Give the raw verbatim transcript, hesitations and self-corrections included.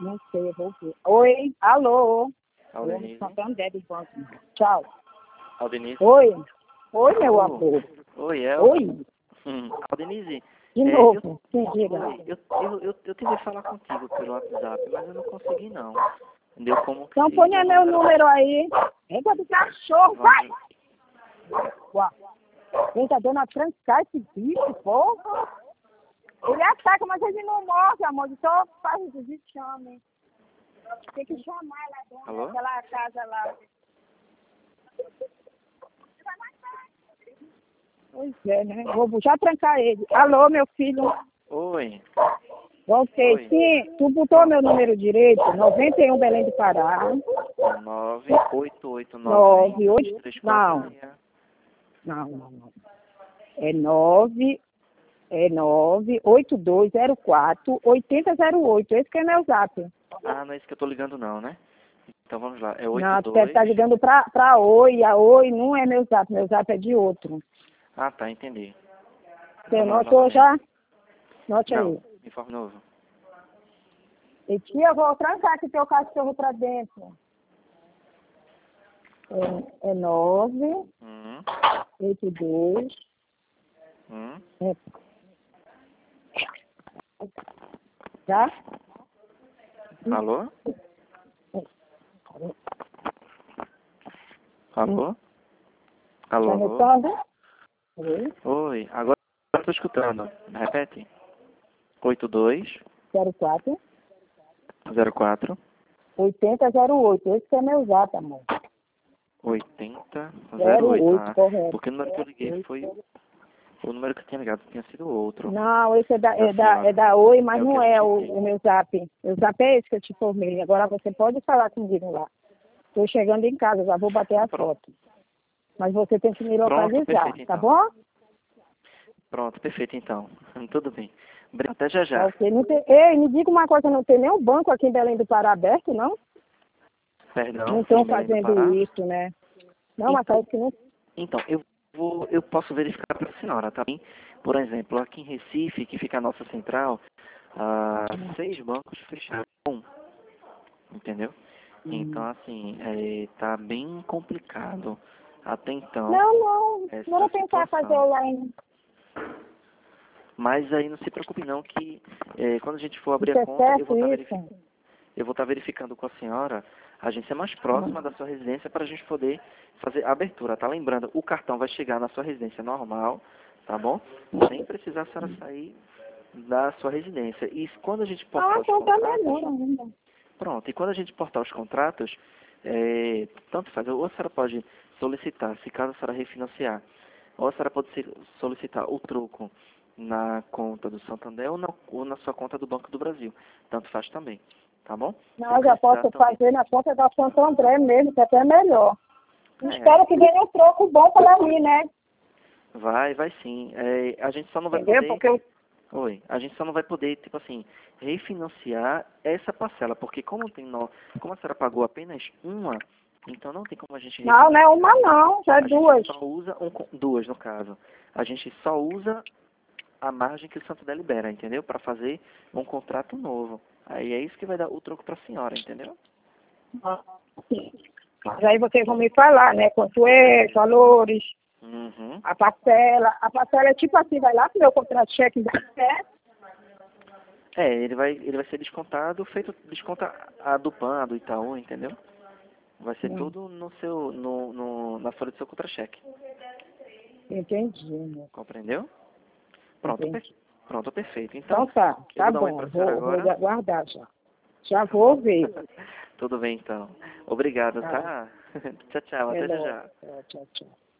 Não sei, eu vou ver. Oi, alô. Aldenise. Tchau. Aldenise. Oi. Oi, meu Oh. amor. Oi, é. Oi. Hum. Aldenise. De é, novo. Eu, Sim, diga. oi, eu, eu, eu, eu tentei falar contigo pelo WhatsApp, mas eu não consegui, não. Deu como que Então se ponha o meu número aí. Égua do cachorro, vai! Uau. Ele tá dando a trancar esse bicho, porra. Ele ataca, mas ele não morre, amor. Ele só faz o vexame. Tem que chamar lá dentro, Alô? naquela casa lá. Pois é, né? Vou já trancar ele. Alô, meu filho. Oi. Voltei. Oi. Sim, tu botou meu número direito? noventa e um Belém do Pará. nove oito oito nove nove, oito. três quatro seis. Não, não, não. É nove, é nove, oito dois zero quatro, oito zero zero oito. Esse que é meu zap. Ah, não é isso que eu tô ligando, não, né? Então vamos lá. É oito Não, tu dois. deve estar ligando pra, pra Oi. A Oi não é meu zap. Meu zap é de outro. Ah, tá, entendi. Você Vamos lá, notou novamente. já? Note Não, aí. informe novo. E tia, eu vou trancar aqui teu cachorro pra dentro. É, é nove, Hum. oito dois. Hum. É. Tá? Alô? Alô? Tá Alô, alô? notando? Oi. Oi, agora eu tô escutando. Repete. oito dois zero quatro, zero quatro oito zero zero oito. Esse que é meu zap, amor. oitenta zero zero oito. oito, Ah, correto. porque o número que eu liguei foi... O número que eu tinha ligado tinha sido outro. Não, esse é da, Da é da, senhora. é da Oi, mas É o que não a é gente o, tem. o meu zap. O zap é esse que eu te formei. Agora você pode falar comigo lá. Estou chegando em casa, já vou bater a Pronto. foto. Mas você tem que me Pronto, localizar, perfeito tá então. bom? Pronto, perfeito então. Tudo bem. Até já Tá já. ok. Não tem... Ei, me diga uma coisa, não tem nenhum banco aqui em Belém do Pará aberto, não? Perdão, Não em estão Belém do fazendo Pará. isso, né? Não, mas Então, parece que não. então eu vou, eu posso verificar para a senhora, tá bem? Por exemplo, aqui em Recife, que fica a nossa central, ah, seis bancos fecharam. Entendeu? Então, assim, é, tá bem complicado até então Não, não. Bora essa tentar fazer situação. online. Mas aí não se preocupe não que é, quando a gente for abrir Isso a é conta, eu certo, vou estar isso? verificando, eu vou estar verificando com a senhora a agência mais próxima da sua residência para a gente poder fazer a abertura, tá? Lembrando, o cartão vai chegar na sua residência normal, tá bom? Sem precisar a senhora sair da sua residência. E quando a gente Ah, portar os então tá contratos, melhor ainda. pronto, e quando a gente portar os contratos, é, tanto faz, ou a senhora pode solicitar, se caso a senhora refinanciar, ou a senhora pode se- solicitar o troco na conta do Santander ou na, ou na sua conta do Banco do Brasil. Tanto faz também, tá bom? Não, Sem eu já precisar posso também. fazer na conta da Santo André mesmo, que é até melhor. É, Espero que venha um troco bom para mim, né? vai, vai sim. É, a gente só não vai Entendeu? poder. Porque eu... Oi, a gente só não vai poder, tipo assim, refinanciar essa parcela, porque como tem no, como a senhora pagou apenas uma, então não tem como a gente Não, não é refinanciar. uma não, já é A duas. gente só usa um, co- duas no caso. A gente só usa a margem que o Santander libera, entendeu? Para fazer um contrato novo. Aí é isso que vai dar o troco para a senhora, entendeu? Ah, sim. Mas aí vocês vão me falar, né? Quanto é, valores, Uhum. a parcela. A parcela é tipo assim, vai lá pro meu contra-cheque da fé. É, ele vai, ele vai ser descontado, feito desconta a do PAN, a do Itaú, entendeu? Vai ser Hum, tudo no seu, no, no, na folha do seu contra-cheque. entendi, né? Compreendeu? Pronto, per, Entendi. pronto, perfeito. Então, Então tá, eu tá vou dar um oi bom. para a senhora Vou, vou agora. guardar já. Já vou ver. Tudo bem, então. Obrigado, Tá. tá? Tchau, tchau. É Até já nóis. já. Tchau, tchau, tchau.